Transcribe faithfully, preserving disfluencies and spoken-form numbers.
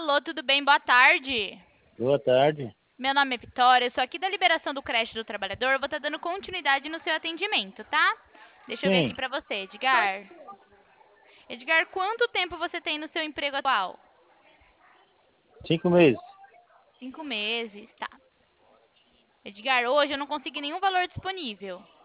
Alô, tudo bem? Boa tarde. Boa tarde. Meu nome é Vitória, eu sou aqui da liberação do creche do trabalhador. Eu vou estar dando continuidade no seu atendimento, tá? Deixa eu ver aqui Sim, pra você, Edgar. Edgar, quanto tempo você tem no seu emprego atual? cinco meses. Cinco meses, tá. Edgar, hoje eu não consegui nenhum valor disponível.